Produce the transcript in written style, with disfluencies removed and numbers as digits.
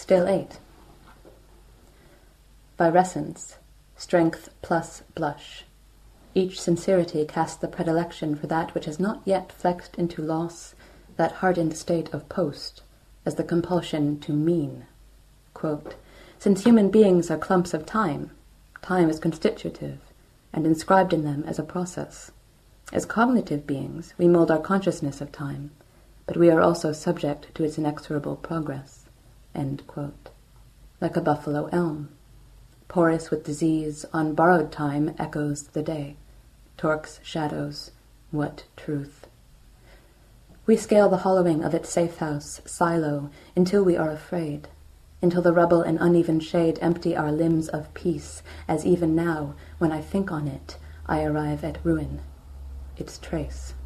Still 8. Virescence, strength plus blush. Each sincerity casts the predilection for that which has not yet flexed into loss, that hardened state of post, as the compulsion to mean. Quote, since human beings are clumps of time, time is constitutive, and inscribed in them as a process. As cognitive beings, we mold our consciousness of time, but we are also subject to its inexorable progress. End quote. Like a buffalo elm. Porous with disease, on borrowed time echoes the day. Torque's shadows, what truth. We scale the hollowing of its safe house, silo, until we are afraid, until the rubble and uneven shade empty our limbs of peace, as even now, when I think on it, I arrive at ruin, its trace.